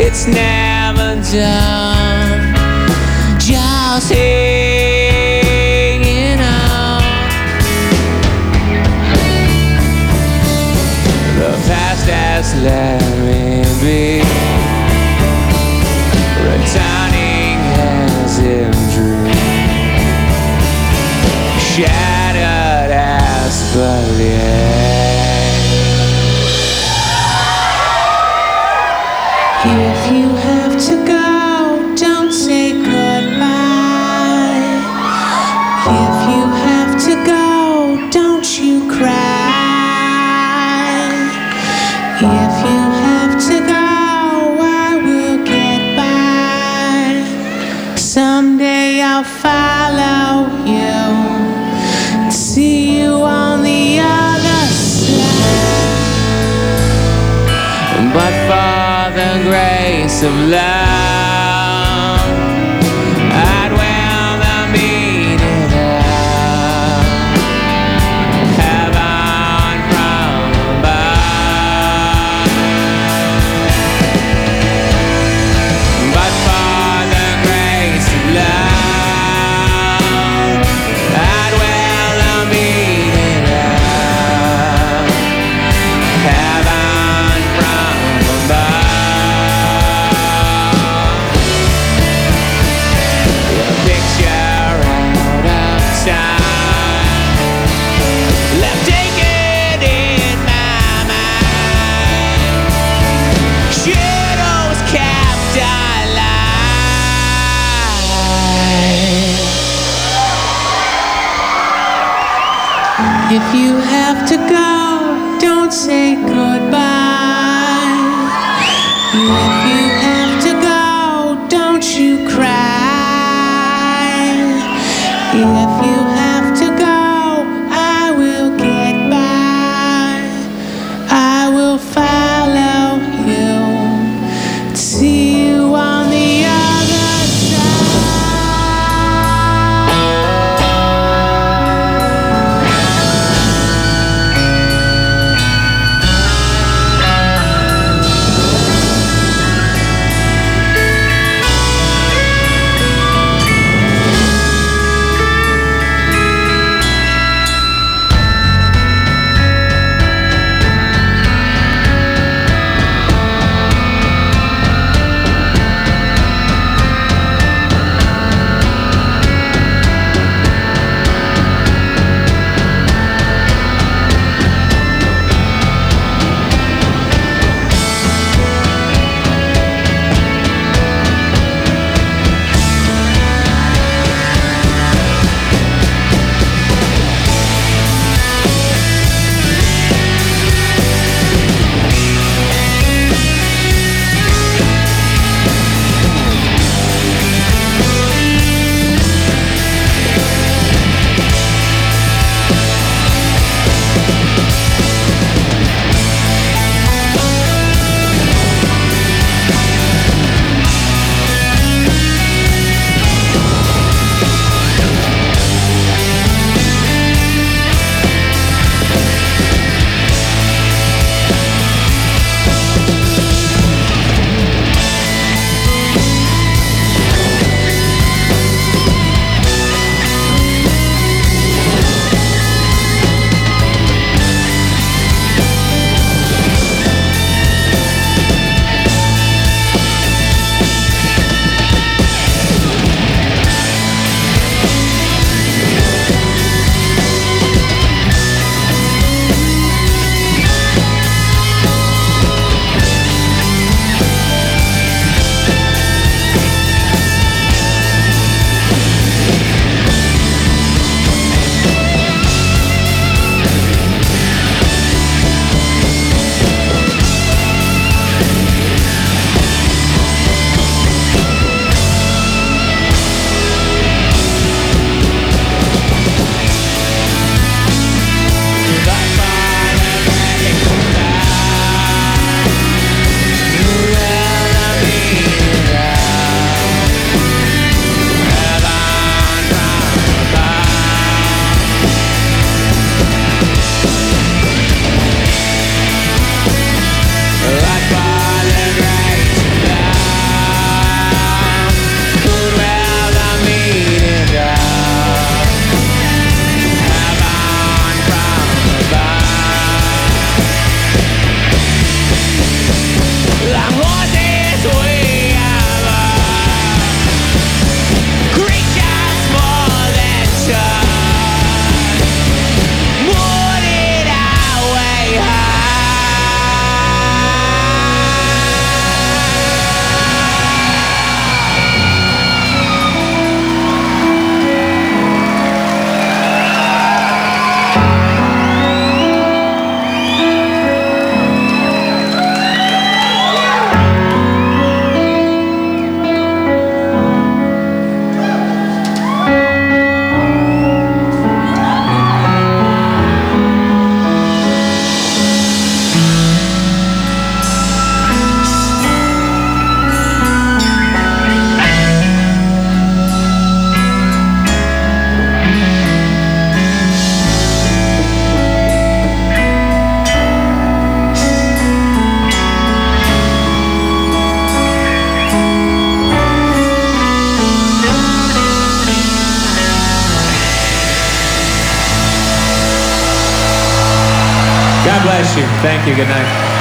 it's never done. Just hanging on. The past has let me be, returning as in dream, shattered as ballet. If you have to go, don't say goodbye. If you have to go, don't you cry. If you have to go, I will get by. Someday I'll follow you, see you on the other side. But for the grace of love, I'd welcome meet it up, heaven from above. But for the grace of love, I'd welcome meet it up, heaven from above. Left taken in my mind, shadows kept alive. If you have to go, don't say goodbye. If you have to go, don't you cry. If you have to go, I will get by. I will follow you, see you on the other side. God bless you. Thank you. Good night.